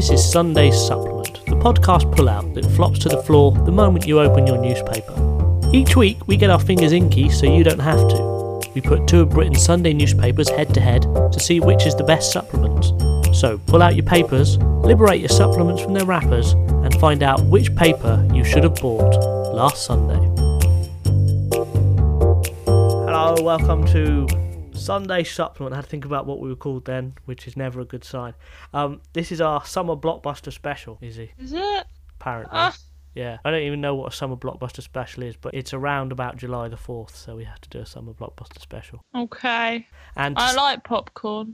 This is Sunday's Supplement, the podcast pullout that flops to the floor the moment you open your newspaper. Each week we get our fingers inky so you don't have to. We put two of Britain's Sunday newspapers head to head to see which is the best supplement. So pull out your papers, liberate your supplements from their wrappers, and find out which paper you should have bought last Sunday. Hello, welcome to Sunday Supplement. I had to think about what we were called then, which is never a good sign. This is our summer blockbuster special, Izzy. Is it? Apparently. Yeah. I don't even know what a summer blockbuster special is, but it's around about July the 4th, so we have to do a summer blockbuster special. Okay. And I like popcorn.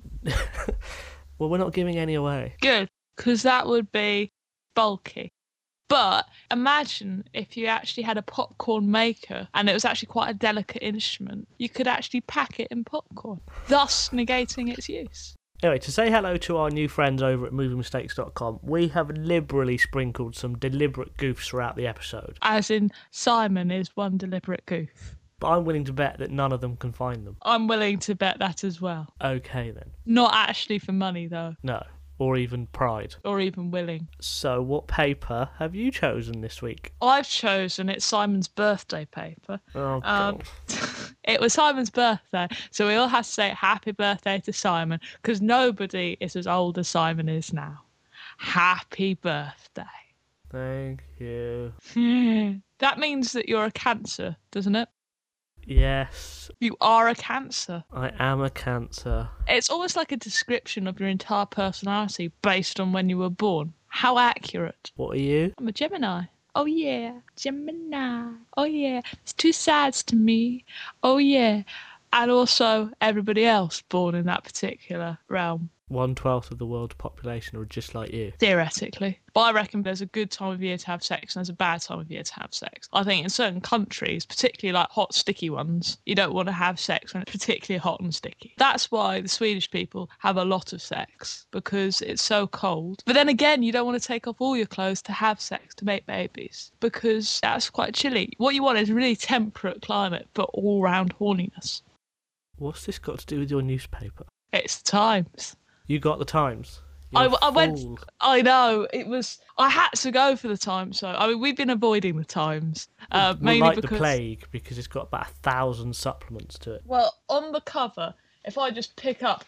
well, we're not giving any away. Good, because that would be bulky. But imagine if you actually had a popcorn maker and it was actually quite a delicate instrument. You could actually pack it in popcorn, thus negating its use. Anyway, to say hello to our new friends over at moviemistakes.com, we have liberally sprinkled some deliberate goofs throughout the episode. As in, Simon is one deliberate goof. But I'm willing to bet that none of them can find them. I'm willing to bet that as well. Okay, then. Not actually for money, though. No. Or even pride. Or even willing. So what paper have you chosen this week? I've chosen it's Simon's birthday paper. Oh, God. It was Simon's birthday, so we all have to say happy birthday to Simon, because nobody is as old as Simon is now. Happy birthday. Thank you. That means that you're a Cancer, doesn't it? Yes. You are a Cancer. I am a Cancer. It's almost like a description of your entire personality based on when you were born. How accurate. What are you? I'm a Gemini. Oh yeah, Gemini. Oh yeah, it's two sides to me. Oh yeah. And also everybody else born in that particular realm. 1/12 of the world's population are just like you. Theoretically. But I reckon there's a good time of year to have sex and there's a bad time of year to have sex. I think in certain countries, particularly like hot, sticky ones, you don't want to have sex when it's particularly hot and sticky. That's why the Swedish people have a lot of sex, because it's so cold. But then again, you don't want to take off all your clothes to have sex, to make babies, because that's quite chilly. What you want is a really temperate climate, but all-round horniness. What's this got to do with your newspaper? It's the Times. You got the Times. I went. I know it was. I had to go for the Times. So I mean, we've been avoiding the Times mainly like because the plague, because it's got about 1,000 supplements to it. Well, on the cover, if I just pick up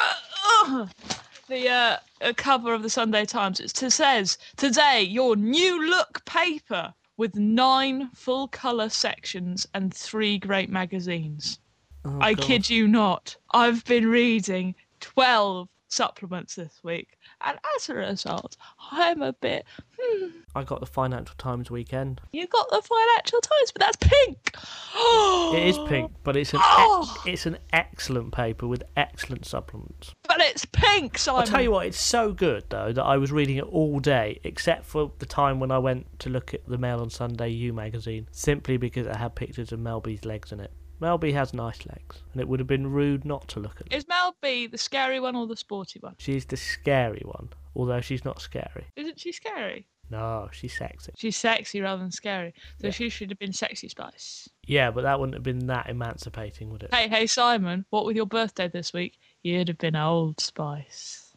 the cover of the Sunday Times, it says today your new look paper with 9 full colour sections and 3 great magazines. Oh, I God. kid you not. I've been reading 12 supplements this week, and as a result, I'm a bit. I got the Financial Times weekend. You got the Financial Times, but that's pink. It is pink, but it's an excellent paper with excellent supplements. But it's pink, Simon. I'll tell you what, it's so good though that I was reading it all day, except for the time when I went to look at the Mail on Sunday You magazine, simply because it had pictures of Mel B's legs in it. Mel B has nice legs, and it would have been rude not to look at them. Is Mel B the scary one or the sporty one? She's the scary one, although she's not scary. Isn't she scary? No, she's sexy. She's sexy rather than scary, so Yeah. she should have been Sexy Spice. Yeah, but that wouldn't have been that emancipating, would it? Hey, Simon, what with your birthday this week? You'd have been Old Spice.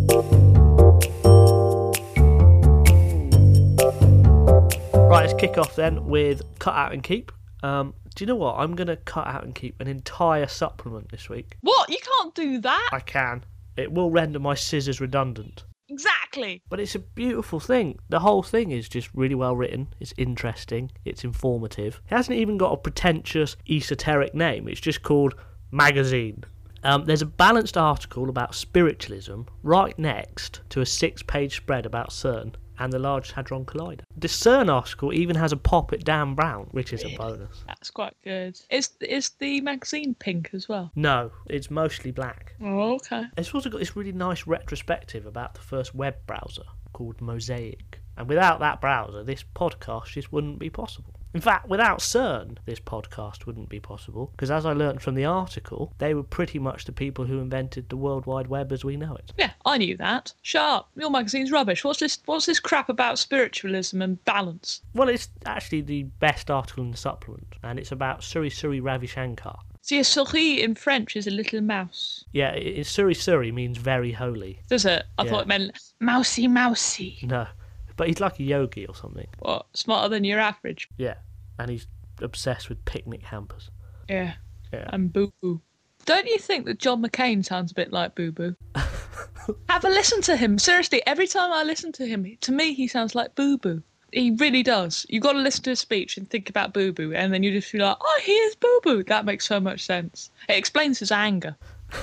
Right, let's kick off then with Cut Out and Keep. Do you know what? I'm going to cut out and keep an entire supplement this week. What? You can't do that? I can. It will render my scissors redundant. Exactly. But it's a beautiful thing. The whole thing is just really well written. It's interesting. It's informative. It hasn't even got a pretentious, esoteric name. It's just called Magazine. There's a balanced article about spiritualism right next to a 6-page spread about CERN and the Large Hadron Collider. The CERN article even has a pop at Dan Brown, which is a bonus. That's quite good. Is the magazine pink as well? No, it's mostly black. Oh, okay. It's also got this really nice retrospective about the first web browser called Mosaic. And without that browser, this podcast just wouldn't be possible. In fact, without CERN, this podcast wouldn't be possible, because as I learnt from the article, they were pretty much the people who invented the World Wide Web as we know it. Yeah, I knew that. Shut up. Your magazine's rubbish. What's this crap about spiritualism and balance? Well, it's actually the best article in the supplement, and it's about Suri Suri Ravi Shankar. See, a souris in French is a little mouse. Yeah, Suri Suri means very holy. Does it? I Yeah. thought it meant mousy mousy. No, but he's like a yogi or something. What? Smarter than your average. Yeah, and he's obsessed with picnic hampers. Yeah. Yeah. And Boo Boo. Don't you think that John McCain sounds a bit like Boo Boo? Have a listen to him. Seriously, every time I listen to him, to me he sounds like Boo Boo. He really does. You've got to listen to his speech and think about Boo Boo, and then you just feel like, oh, he is Boo Boo. That makes so much sense. It explains his anger.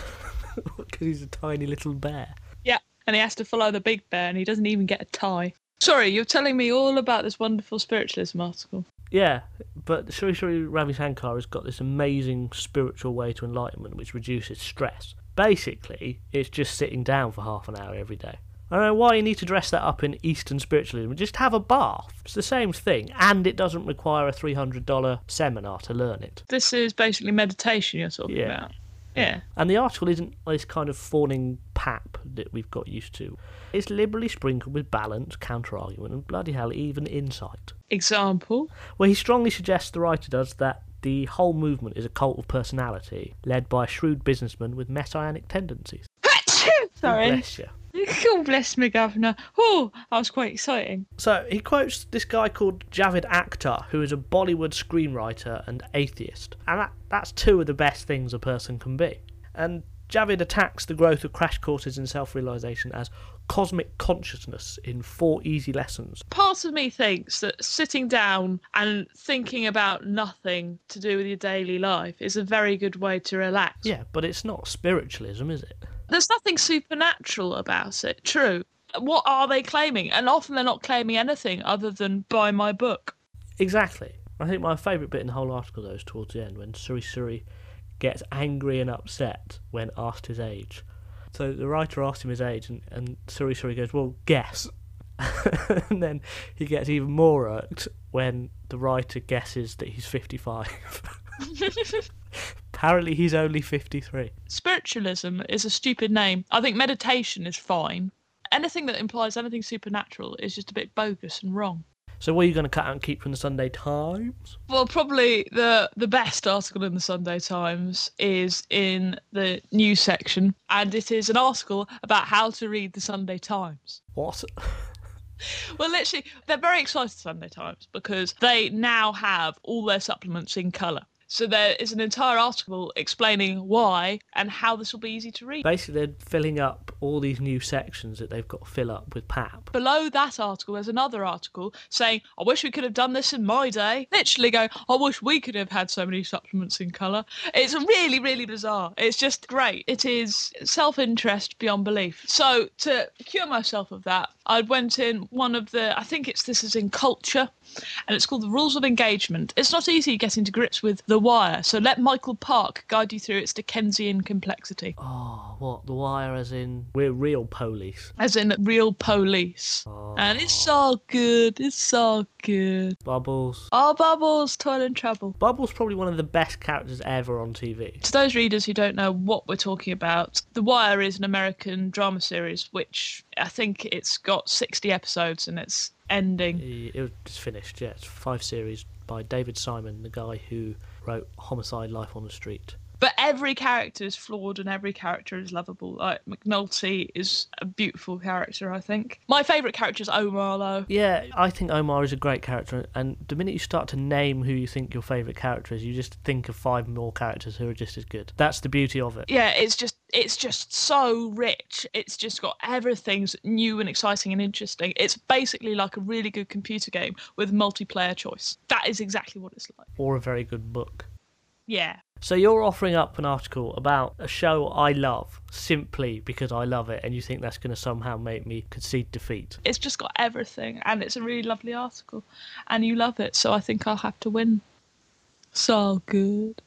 Because he's a tiny little bear. Yeah, and he has to follow the big bear, and he doesn't even get a tie. Sorry, you're telling me all about this wonderful spiritualism article. Yeah, but Sri Sri Ravi Shankar has got this amazing spiritual way to enlightenment which reduces stress. Basically, it's just sitting down for half an hour every day. I don't know why you need to dress that up in Eastern spiritualism. Just have a bath. It's the same thing, and it doesn't require a $300 seminar to learn it. This is basically meditation you're talking about. Yeah. And the article isn't this kind of fawning pap that we've got used to. It's liberally sprinkled with balance, counter-argument, and bloody hell, even insight. Example? Well, he strongly suggests, the writer does, that the whole movement is a cult of personality led by a shrewd businessman with messianic tendencies. Sorry. Bless you. God bless me, Governor. Oh, that was quite exciting. So he quotes this guy called Javed Akhtar, who is a Bollywood screenwriter and atheist. And that's two of the best things a person can be. And Javed attacks the growth of crash courses in self-realisation as cosmic consciousness in 4 easy lessons. Part of me thinks that sitting down and thinking about nothing to do with your daily life is a very good way to relax. Yeah, but it's not spiritualism, is it? There's nothing supernatural about it, true. What are they claiming? And often they're not claiming anything other than buy my book. Exactly. I think my favourite bit in the whole article, though, is towards the end, when Suri Suri gets angry and upset when asked his age. So the writer asks him his age, and Suri Suri goes, well, guess. And then he gets even more irked when the writer guesses that he's 55. Apparently he's only 53. Spiritualism is a stupid name. I think meditation is fine. Anything that implies anything supernatural is just a bit bogus and wrong. So what are you going to cut out and keep from the Sunday Times? Well, probably the best article in the Sunday Times is in the news section, and it is an article about how to read the Sunday Times. What? Well, literally, they're very excited, Sunday Times, because they now have all their supplements in colour. So there is an entire article explaining why and how this will be easy to read. Basically, they're filling up all these new sections that they've got to fill up with pap. Below that article, there's another article saying, I wish we could have done this in my day. Literally going, I wish we could have had so many supplements in colour. It's really, really bizarre. It's just great. It is self-interest beyond belief. So to cure myself of that, I went in one of the, I think this is in Culture, and it's called The Rules of Engagement. It's not easy getting to grips with The Wire, so let Michael Park guide you through its Dickensian complexity. Oh, what? The Wire as in we're real police? As in real police. Oh. And it's so good. It's so good. Bubbles. Oh, Bubbles, Toil and Trouble. Bubbles probably one of the best characters ever on TV. To those readers who don't know what we're talking about, The Wire is an American drama series, which I think it's got 60 episodes and it's ending. It was just finished, yeah. It's 5 series by David Simon, the guy who wrote Homicide: Life on the Street. But every character is flawed and every character is lovable. Like, McNulty is a beautiful character, I think. My favourite character is Omar, though. Yeah, I think Omar is a great character, and the minute you start to name who you think your favourite character is, you just think of 5 more characters who are just as good. That's the beauty of it. Yeah, it's just so rich. It's just got everything's new and exciting and interesting. It's basically like a really good computer game with multiplayer choice. That is exactly what it's like. Or a very good book. Yeah. So you're offering up an article about a show I love simply because I love it, and you think that's going to somehow make me concede defeat. It's just got everything, and it's a really lovely article, and you love it, so I think I'll have to win. So good.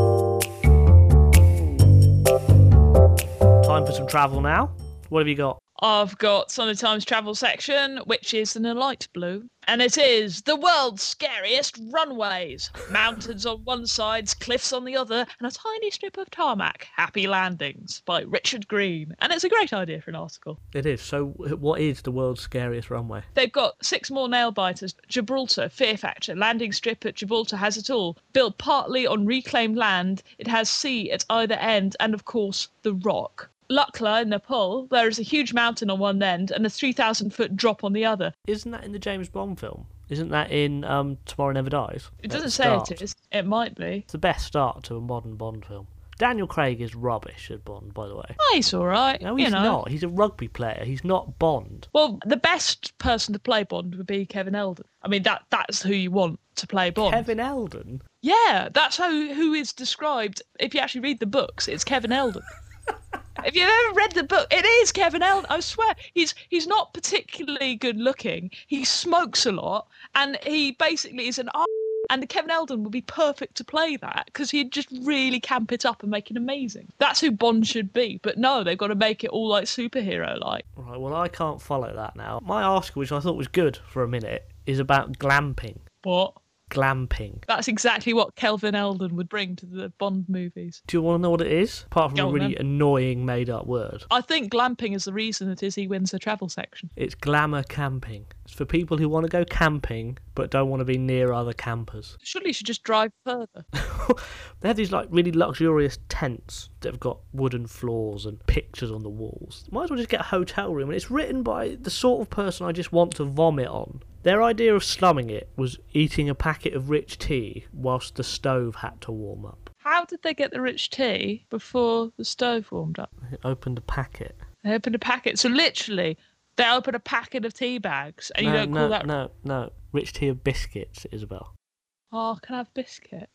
Time for some travel now. What have you got? I've got Sunday Times travel section, which is in a light blue. And it is the world's scariest runways. Mountains on one side, cliffs on the other, and a tiny strip of tarmac. Happy Landings by Richard Green. And it's a great idea for an article. It is. So what is the world's scariest runway? They've got 6 more nail biters. Gibraltar, Fear Factor, landing strip at Gibraltar has it all. Built partly on reclaimed land, it has sea at either end, and of course, the Rock. Lukla in Nepal, there is a huge mountain on one end and a 3,000-foot drop on the other. Isn't that in the James Bond film? Isn't that in Tomorrow Never Dies? It doesn't say it is. It might be. It's the best start to a modern Bond film. Daniel Craig is rubbish at Bond, by the way. Oh, he's all right. No, he's not. He's a rugby player. He's not Bond. Well, the best person to play Bond would be Kevin Eldon. I mean, that's who you want to play Bond. Kevin Eldon? Yeah, that's who is described. If you actually read the books, it's Kevin Eldon. If you've ever read the book, it is Kevin Eldon. I swear, he's not particularly good looking. He smokes a lot, and he basically is an and Kevin Eldon would be perfect to play that because he'd just really camp it up and make it amazing. That's who Bond should be. But no, they've got to make it all like superhero-like. Right, well, I can't follow that now. My article, which I thought was good for a minute, is about glamping. What? Glamping. That's exactly what Kelvin Eldon would bring to the Bond movies. Do you want to know what it is? Apart from Go a on, really then. annoying made-up word. I think glamping is the reason that Izzy wins the travel section. It's glamour camping. It's for people who want to go camping but don't want to be near other campers. Surely you should just drive further. They have these like really luxurious tents that have got wooden floors and pictures on the walls. Might as well just get a hotel room, and it's written by the sort of person I just want to vomit on. Their idea of slumming it was eating a packet of rich tea whilst the stove had to warm up. How did they get the rich tea before the stove warmed up? It opened a packet. They opened a packet. So literally, they open a packet of tea bags, and you don't call that... No. Rich tea of biscuits, Isabel. Oh, can I have biscuit?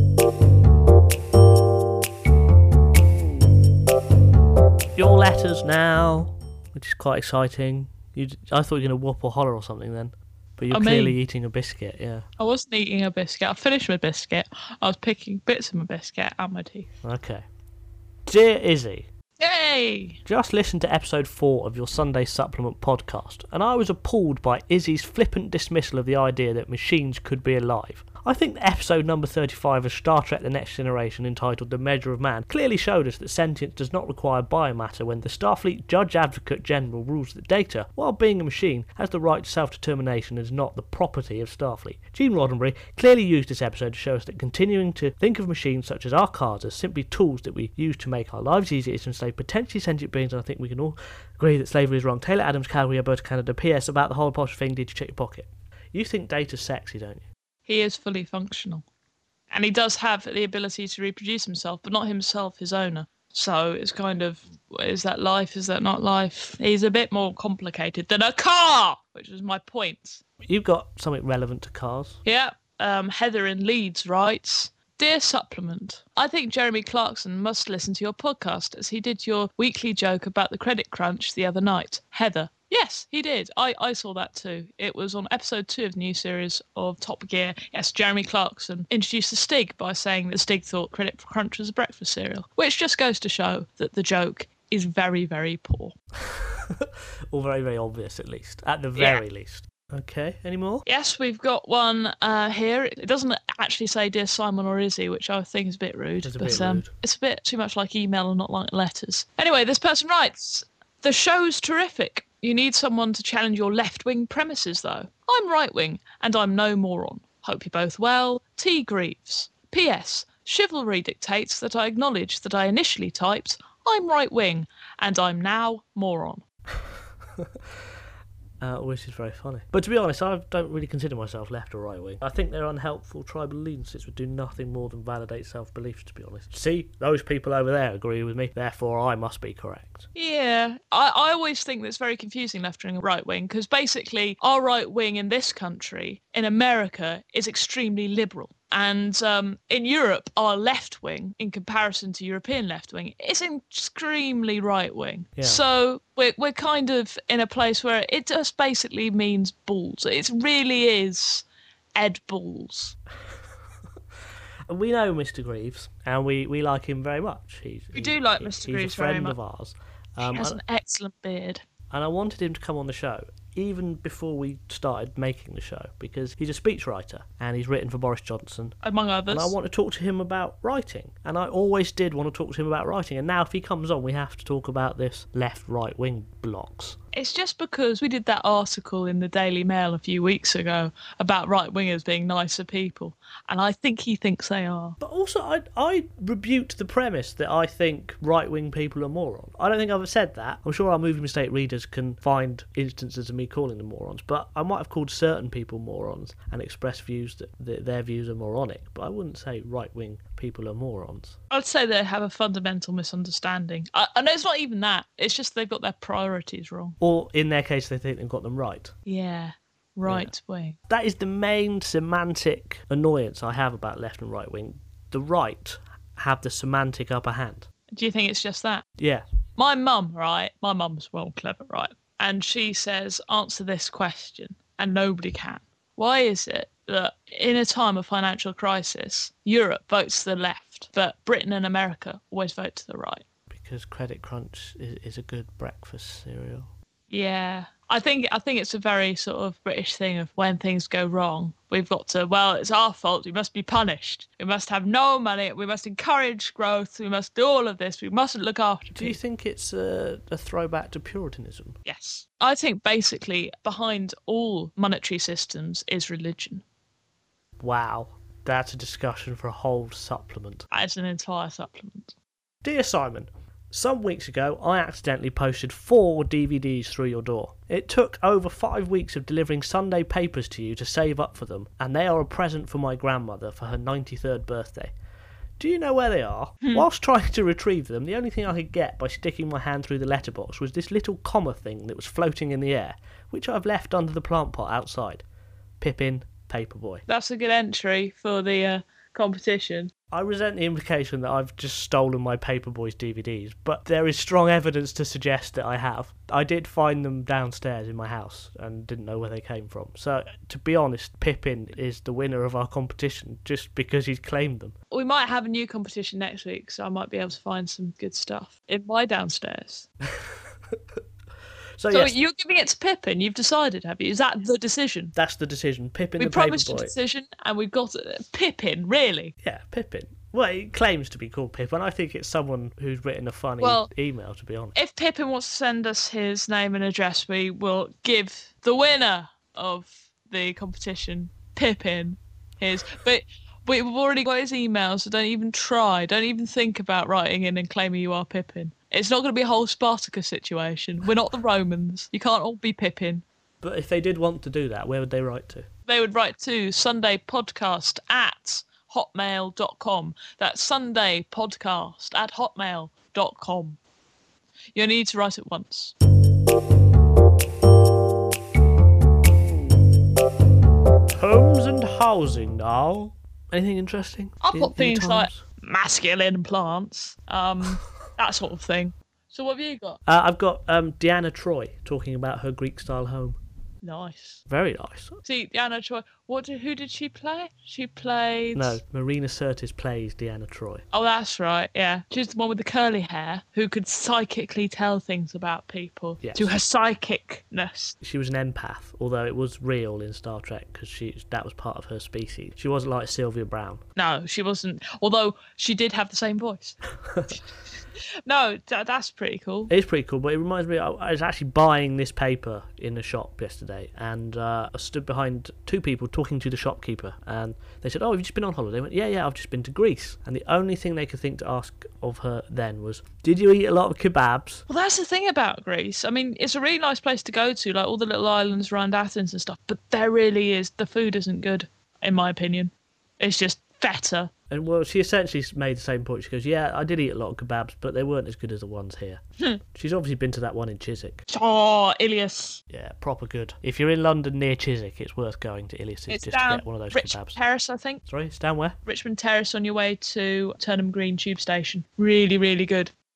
Your letters now, which is quite exciting. I thought you were going to whoop or holler or something then. But you're clearly eating a biscuit, yeah. I wasn't eating a biscuit. I finished my biscuit. I was picking bits of my biscuit out my teeth. Okay. Dear Izzy, Yay! just listened to episode 4 of your Sunday Supplement podcast, and I was appalled by Izzy's flippant dismissal of the idea that machines could be alive. I think that episode number 35 of Star Trek The Next Generation, entitled The Measure of Man, clearly showed us that sentience does not require biomatter when the Starfleet Judge Advocate General rules that data, while being a machine, has the right to self-determination and is not the property of Starfleet. Gene Roddenberry clearly used this episode to show us that continuing to think of machines such as our cars as simply tools that we use to make our lives easier is to enslave potentially sentient beings, and I think we can all agree that slavery is wrong. Taylor Adams, Calgary, Alberta, Canada. P.S. about the whole posh thing, did you check your pocket? You think data's sexy, don't you? He is fully functional. And he does have the ability to reproduce himself, but not himself, his owner. So it's kind of, is that life, is that not life? He's a bit more complicated than a car, which was my point. You've got something relevant to cars. Yeah, Heather in Leeds writes, Dear Supplement, I think Jeremy Clarkson must listen to your podcast as he did your weekly joke about the credit crunch the other night. Heather. Yes, he did. I saw that too. It was on episode 2 of the new series of Top Gear. Yes, Jeremy Clarkson introduced the Stig by saying that Stig thought Credit Crunch was a breakfast cereal, which just goes to show that the joke is very, very poor. Or very, very obvious, at least. At the very least. Okay, any more? Yes, we've got one here. It doesn't actually say Dear Simon or Izzy, which I think is a bit rude. It's a bit rude. It's a bit too much like email and not like letters. Anyway, this person writes, The show's terrific. You need someone to challenge your left-wing premises, though. I'm right-wing, and I'm no moron. Hope you're both well. T. Greaves. P.S. Chivalry dictates that I acknowledge that I initially typed, I'm right-wing, and I'm now moron. Which is very funny. But to be honest, I don't really consider myself left or right wing. I think they're unhelpful tribal allegiances would do nothing more than validate self-belief, to be honest. See, those people over there agree with me, therefore I must be correct. Yeah, I always think that's very confusing, left wing and right wing, because basically our right wing in this country, in America, is extremely liberal. And in Europe, our left wing, in comparison to European left wing, is extremely right wing. Yeah. So we're kind of in a place where it just basically means balls. It really is Ed Balls. And we know Mr. Greaves, and we like him very much. We do like Mr. Greaves very much. He's a friend of ours. He has an excellent beard. and I wanted him to come on the show even before we started making the show, because he's a speechwriter and he's written for Boris Johnson, among others. and I want to talk to him about writing, and I always did want to talk to him about writing, and now if he comes on we have to talk about this left-right wing blocks. It's just because we did that article in the Daily Mail a few weeks ago about right-wingers being nicer people, and I think he thinks they are. But also, I rebuked the premise that I think right-wing people are morons. I don't think I've said that. I'm sure our Movie Mistake readers can find instances of me calling them morons, but I might have called certain people morons and expressed views that their views are moronic, but I wouldn't say right-wing people are morons. I'd say they have a fundamental misunderstanding. I know it's not even that. It's just they've got their priorities wrong. Or, in their case, they think they've got them right. Yeah, right wing. That is the main semantic annoyance I have about left and right wing. The right have the semantic upper hand. Do you think it's just that? Yeah. My mum, right? My mum's well clever, right? And she says, answer this question, and nobody can. Why is it that in a time of financial crisis, Europe votes to the left, but Britain and America always vote to the right? Because Credit Crunch is a good breakfast cereal. Yeah. I think it's a very sort of British thing of when things go wrong, we've got to, well, it's our fault, we must be punished. We must have no money, we must encourage growth, we must do all of this, we mustn't look after people. Do you think it's a throwback to Puritanism? Yes. I think basically behind all monetary systems is religion. Wow. That's a discussion for a whole supplement. As an entire supplement. Dear Simon, some weeks ago, I accidentally posted 4 DVDs through your door. It took over 5 weeks of delivering Sunday papers to you to save up for them, and they are a present for my grandmother for her 93rd birthday. Do you know where they are? Whilst trying to retrieve them, the only thing I could get by sticking my hand through the letterbox was this little comma thing that was floating in the air, which I've left under the plant pot outside. Pippin, Paperboy. That's a good entry for the competition. I resent the implication that I've just stolen my Paperboys DVDs, but there is strong evidence to suggest that I have. I did find them downstairs in my house and didn't know where they came from. So, to be honest, Pippin is the winner of our competition just because he's claimed them. We might have a new competition next week, so I might be able to find some good stuff in my downstairs. So yes. You're giving it to Pippin, you've decided, have you? Is that the decision? That's the decision. Pippin the Paperboy. We promised a decision and we've got Pippin, really? Yeah, Pippin. Well, he claims to be called Pippin. I think it's someone who's written a funny email, to be honest. If Pippin wants to send us his name and address, we will give the winner of the competition, Pippin, his... But we've already got his email, so don't even try. Don't even think about writing in and claiming you are Pippin. It's not going to be a whole Spartacus situation. We're not the Romans. You can't all be Pippin. But if they did want to do that, where would they write to? They would write to sundaypodcast@hotmail.com. That's sundaypodcast@hotmail.com. You need to write it once. Homes and housing now. Anything interesting? I've got things like masculine plants, that sort of thing. So what have you got? I've got Deanna Troi talking about her Greek-style home. Nice. Very nice. See, Deanna Troi. Who did she play? She played... No, Marina Sirtis plays Deanna Troi. Oh, that's right, yeah. She's the one with the curly hair who could psychically tell things about people. Yes. To her psychicness. She was an empath, although it was real in Star Trek because that was part of her species. She wasn't like Sylvia Browne. No, she wasn't. Although she did have the same voice. No, that's pretty cool. It is pretty cool, but it reminds me, I was actually buying this paper in the shop yesterday, and I stood behind 2 people talking to the shopkeeper, and they said, "Oh, have you just been on holiday?" I went, yeah, I've just been to Greece. And the only thing they could think to ask of her then was, "Did you eat a lot of kebabs?" Well, that's the thing about Greece. I mean, it's a really nice place to go to, like all the little islands around Athens and stuff, but there really is, the food isn't good, in my opinion. It's just feta. And well, she essentially made the same point. She goes, "Yeah, I did eat a lot of kebabs, but they weren't as good as the ones here." She's obviously been to that one in Chiswick. Oh, Ilias. Yeah, proper good. If you're in London near Chiswick, it's worth going to Ilias just to get one of those Richmond kebabs. Terrace, I think. Sorry, it's down where? Richmond Terrace on your way to Turnham Green Tube Station. Really, really good.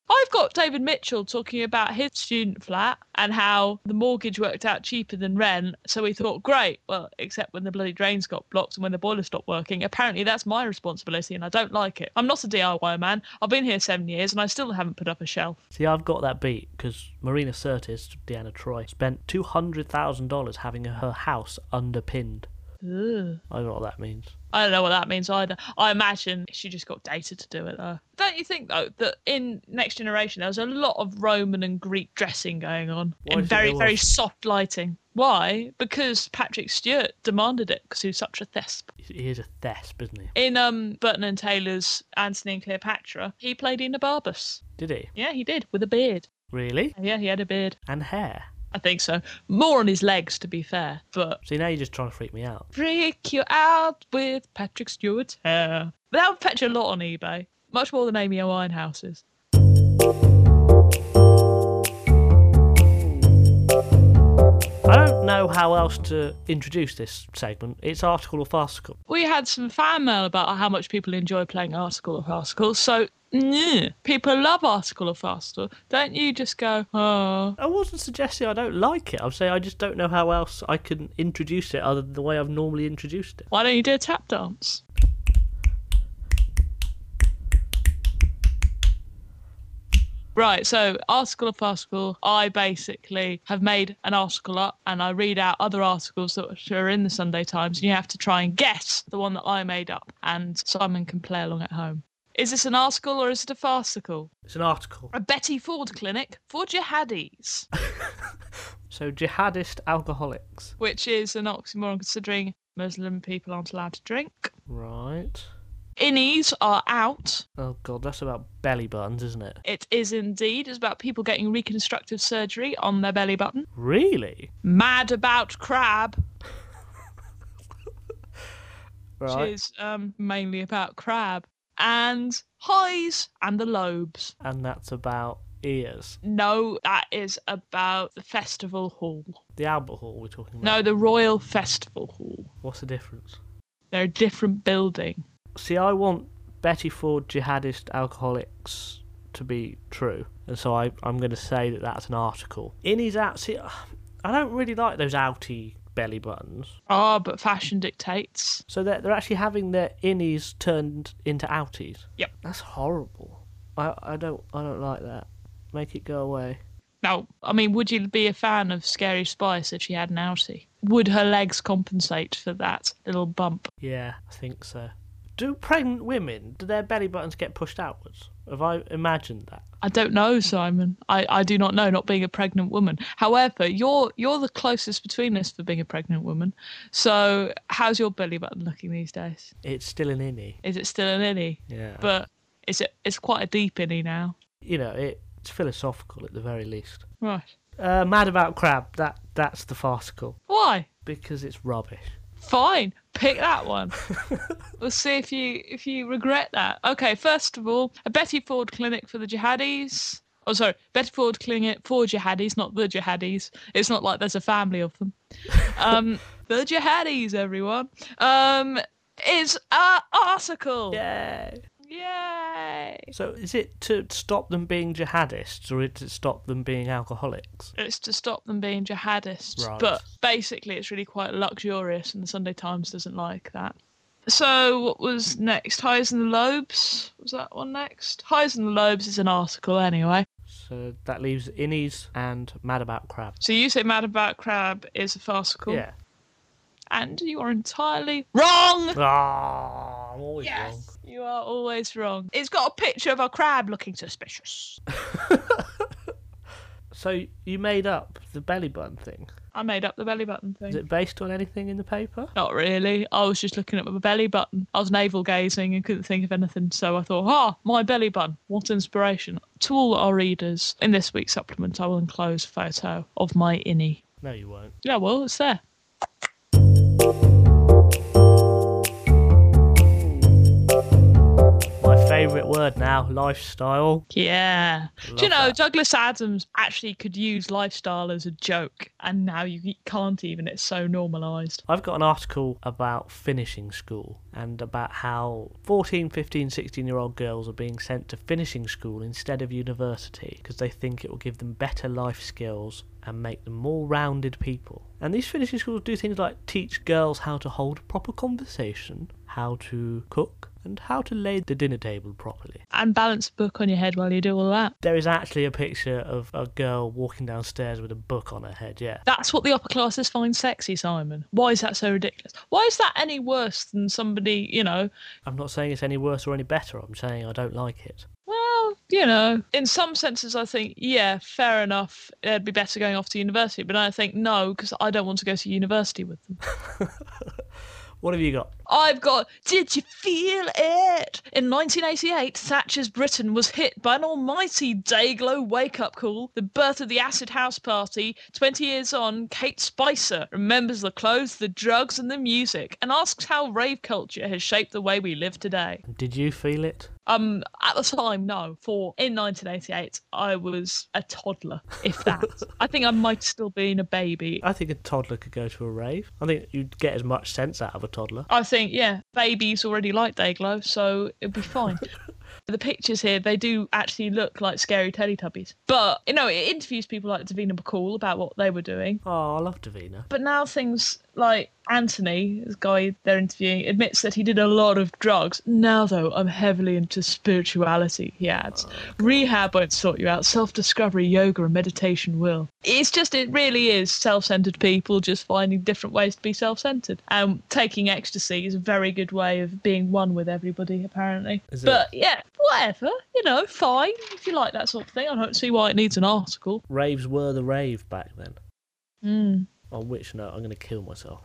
I've got David Mitchell talking about his student flat and how the mortgage worked out cheaper than rent. So he thought, great, well, except when the bloody drains got blocked and when the boiler stopped working. Apparently that's my responsibility and I don't like it. I'm not a DIY man. I've been here 7 years and I still haven't put up a shelf. See, I've got that beat because Marina Sirtis, Deanna Troy, spent $200,000 having her house underpinned. Ugh. I don't know what that means. I don't know what that means either. I imagine she just got data to do it, though. Don't you think, though, that in Next Generation there was a lot of Roman and Greek dressing going on Why and do you think very, there very was? soft lighting? Why? Because Patrick Stewart demanded it because he was such a thesp. He is a thesp, isn't he? In Burton and Taylor's Antony and Cleopatra, he played Enobarbus. Did he? Yeah, he did, with a beard. Really? Yeah, he had a beard. And hair? I think so. More on his legs, to be fair, but... See, now you're just trying to freak me out. Freak you out with Patrick Stewart's hair. But that would fetch a lot on eBay. Much more than Amy Winehouse's. I don't know how else to introduce this segment. It's Article or Farcical. We had some fan mail about how much people enjoy playing Article or Farcical, so... people love Article or Farcical. Don't you just go, oh... I wasn't suggesting I don't like it. I'm saying I just don't know how else I can introduce it other than the way I've normally introduced it. Why don't you do a tap dance? Right, so Article or Farcical, I basically have made an article up and I read out other articles that are in the Sunday Times and you have to try and guess the one that I made up and Simon can play along at home. Is this an article or is it a farcical? It's an article. A Betty Ford clinic for jihadis, So, jihadist alcoholics. which is an oxymoron considering Muslim people aren't allowed to drink. Right. Innies are out. Oh, God, that's about belly buttons, isn't it? It is indeed. It's about people getting reconstructive surgery on their belly button. Really? Mad about crab, which Right. is mainly about crab. And highs and the lobes. And that's about ears. No, that is about the festival hall. The Albert Hall we're talking about. No, the Royal Festival Hall. What's the difference? They're a different building. See, I want Betty Ford jihadist alcoholics to be true. And so I'm going to say that that's an article. Innies out. See, I don't really like those outie belly buttons. Ah, but fashion dictates. So they're actually having their innies turned into outies. Yep. That's horrible. I don't like that. Make it go away. Now, I mean, would you be a fan of Scary Spice if she had an outie? Would her legs compensate for that little bump? Yeah, I think so. Do pregnant women, do their belly buttons get pushed outwards? Have I imagined that? I don't know, Simon. I do not know, not being a pregnant woman. However, you're the closest between us for being a pregnant woman. So how's your belly button looking these days? It's still an innie. Is it still an innie? Yeah. But it's quite a deep innie now. You know, it's philosophical at the very least. Right. Mad About Crab, that's the farcical. Why? Because it's rubbish. Fine. Pick that one. We'll see if you regret that. Okay, first of all, a Betty Ford clinic for the jihadis. Oh, sorry, Betty Ford clinic for jihadis, not the jihadis. It's not like there's a family of them. The jihadis, everyone. Is an article. Yay! Yay! So is it to stop them being jihadists or is it to stop them being alcoholics? It's to stop them being jihadists. Right. But basically, it's really quite luxurious, and the Sunday Times doesn't like that. So what was next? Highs and the Lobes? Was that one next? Highs and the Lobes is an article anyway. So that leaves innies and Mad About Crab. So you say Mad About Crab is a farcical. Yeah. And you are entirely wrong! Ah, I'm always wrong. You are always wrong. It's got a picture of a crab looking suspicious. So you made up the belly button thing. I made up the belly button Is thing. it based on anything in the paper? Not really. I was just looking at my belly button. I was navel gazing and couldn't think of anything, so I thought, my belly button. What inspiration. To all our readers, in this week's supplement, I will enclose a photo of my innie. No, you won't. Yeah, well, it's there. My favourite word now, lifestyle. Yeah. Love Do you know, that. Douglas Adams actually could use lifestyle as a joke, and now you can't even. It's so normalised. I've got an article about finishing school and about how 14, 15, 16-year-old girls are being sent to finishing school instead of university because they think it will give them better life skills and make them more rounded people. And these finishing schools do things like teach girls how to hold a proper conversation, how to cook, and how to lay the dinner table properly. And balance a book on your head while you do all that. There is actually a picture of a girl walking downstairs with a book on her head, yeah. That's what the upper classes find sexy, Simon. Why is that so ridiculous? Why is that any worse than somebody, I'm not saying it's any worse or any better, I'm saying I don't like it. Well, in some senses, I think, yeah, fair enough. It'd be better going off to university. But I think no, because I don't want to go to university with them. What have you got? I've got, did you feel it? In 1988, Thatcher's Britain was hit by an almighty Dayglow wake-up call, the birth of the Acid House Party. 20 years on, Kate Spicer remembers the clothes, the drugs and the music, and asks how rave culture has shaped the way we live today. Did you feel it? At the time, no. In 1988, I was a toddler, if that. I think I might still be a baby. I think a toddler could go to a rave. I think you'd get as much sense out of a toddler. I think, yeah, babies already like Dayglow, so it'd be fine. The pictures here, they do actually look like scary Teletubbies. But, it interviews people like Davina McCall about what they were doing. Oh, I love Davina. But now things like Anthony, this guy they're interviewing, admits that he did a lot of drugs. Now, though, I'm heavily into spirituality, he adds. Rehab won't sort you out. Self-discovery, yoga and meditation will. It really is self-centered people just finding different ways to be self-centered. And taking ecstasy is a very good way of being one with everybody, apparently. But, yeah, whatever. Fine. If you like that sort of thing, I don't see why it needs an article. Raves were the rave back then. Mm. On which note, I'm going to kill myself.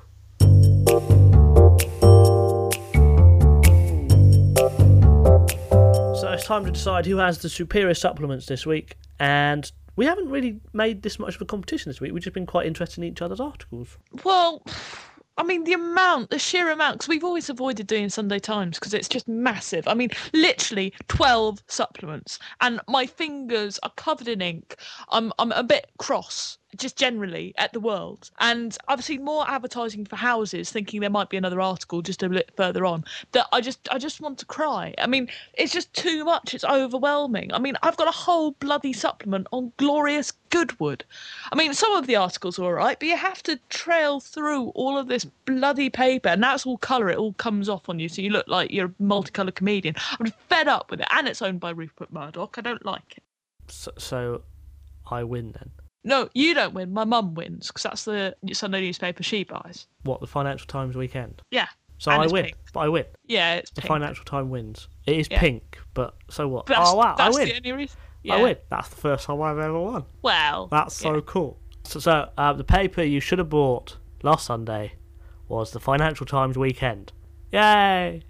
So it's time to decide who has the superior supplements this week, and we haven't really made this much of a competition this week. We've just been quite interested in each other's articles. Well, I mean, the sheer amount, because we've always avoided doing Sunday Times because it's just massive. I mean, literally 12 supplements, and my fingers are covered in ink. I'm a bit cross, just generally, at the world. And I've seen more advertising for houses, thinking there might be another article just a bit further on, that I just want to cry. I mean, it's just too much. It's overwhelming. I mean, I've got a whole bloody supplement on Glorious Goodwood. I mean, some of the articles are all right, but you have to trail through all of this bloody paper, and that's all colour. It all comes off on you, so you look like you're a multicoloured comedian. I'm fed up with it, and it's owned by Rupert Murdoch. I don't like it. So I win then? No, you don't win. My mum wins, because that's the Sunday newspaper she buys. What, the Financial Times weekend? Yeah. So and I it's win. pink. But I win. Yeah, it's The pink. Financial Times wins. It is Yeah. pink, but so what? But that's, oh wow, that's I win. the only reason. Yeah. I win. That's the first time I've ever won. Well, That's so cool. So the paper you should have bought last Sunday was the Financial Times Weekend. Yay!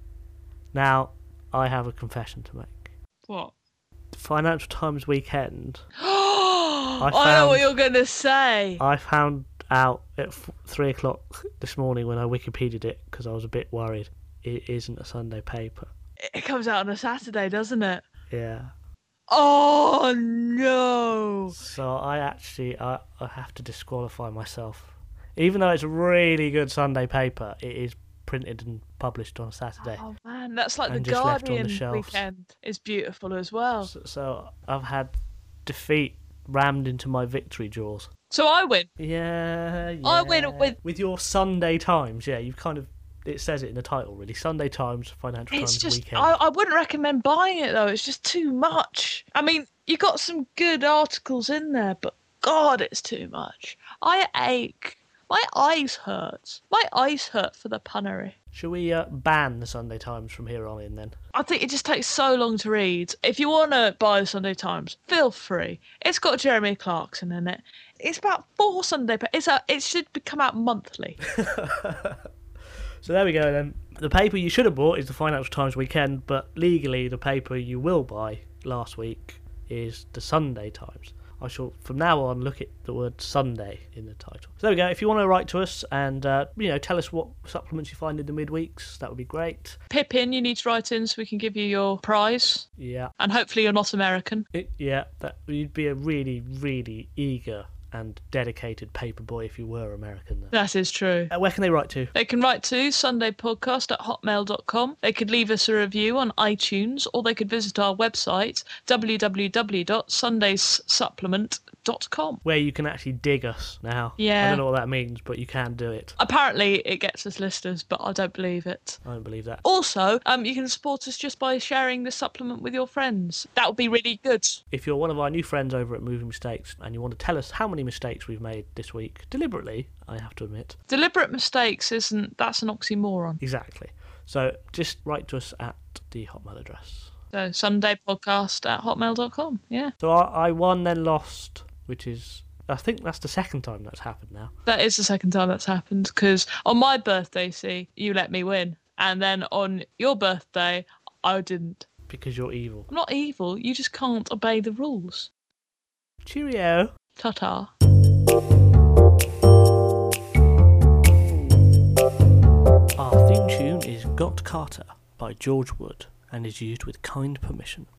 Now, I have a confession to make. What? The Financial Times Weekend, I know what you're going to say. I found out at 3 o'clock this morning when I Wikipedia'd it, because I was a bit worried. It isn't a Sunday paper. It comes out on a Saturday, doesn't it? Yeah. Oh, no. So I have to disqualify myself. Even though it's a really good Sunday paper, it is printed and published on a Saturday. Oh, man, that's like And the just left on the Guardian shelves. weekend is beautiful as well. So I've had defeat rammed into my victory jaws. So I win. Yeah. I win with your Sunday Times. Yeah, you've kind of, it says it in the title really. Sunday Times, Financial It's Times just, Weekend. I wouldn't recommend buying it though. It's just too much. I mean, you got some good articles in there, but God, it's too much. I ache. My eyes hurt. My eyes hurt for the punnery. Shall we ban the Sunday Times from here on in then? I think it just takes so long to read. If you want to buy the Sunday Times, feel free. It's got Jeremy Clarkson in it. It's about 4 Sunday. It should come out monthly. So there we go then. The paper you should have bought is the Financial Times Weekend, but legally the paper you will buy last week is the Sunday Times. I shall, from now on, look at the word Sunday in the title. So there we go. If you want to write to us and tell us what supplements you find in the midweeks, that would be great. Pippin, you need to write in so we can give you your prize. Yeah. And hopefully you're not American. You'd be a really, really eager and dedicated paperboy if you were American. Though. That is true. Where can they write to? They can write to sundaypodcast@hotmail.com. They could leave us a review on iTunes, or they could visit our website, www.sundayssupplement.com. Where you can actually dig us now. Yeah. I don't know what that means, but you can do it. Apparently it gets us listeners, but I don't believe it. I don't believe that. Also, you can support us just by sharing the supplement with your friends. That would be really good. If you're one of our new friends over at Moving Mistakes and you want to tell us how many mistakes we've made this week, deliberately, I have to admit. Deliberate mistakes that's an oxymoron. Exactly. So just write to us at the Hotmail address. So sundaypodcast@hotmail.com, yeah. So I won then lost, which is, I think that's the second time that's happened now. That is the second time that's happened, because on my birthday, you let me win. And then on your birthday, I didn't. Because you're evil. I'm not evil, you just can't obey the rules. Cheerio. Ta-ta. Our theme tune is Got Carter by George Wood and is used with kind permission.